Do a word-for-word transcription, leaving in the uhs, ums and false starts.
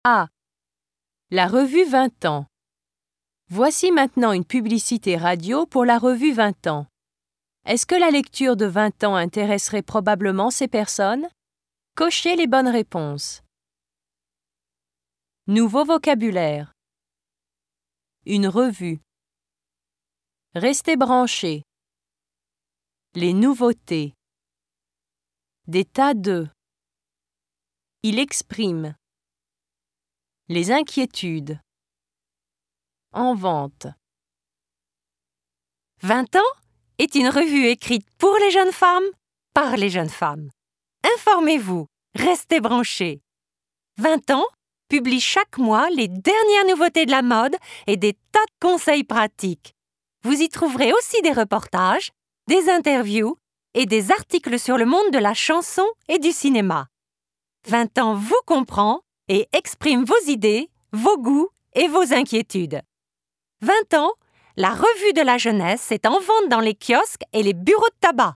A. La revue vingt ans. Voici maintenant une publicité radio pour la revue vingt ans. Est-ce que la lecture de vingt ans intéresserait probablement ces personnes? Cochez les bonnes réponses. Nouveau vocabulaire. Une revue. Restez branchés. Les nouveautés. Des tas de. Il exprime. Les inquiétudes. En vente. vingt ans est une revue écrite pour les jeunes femmes, par les jeunes femmes. Informez-vous, restez branchés. vingt ans publie chaque mois les dernières nouveautés de la mode et des tas de conseils pratiques. Vous y trouverez aussi des reportages, des interviews et des articles sur le monde de la chanson et du cinéma. vingt ans vous comprend et exprime vos idées, vos goûts et vos inquiétudes. vingt ans, la revue de la jeunesse est en vente dans les kiosques et les bureaux de tabac.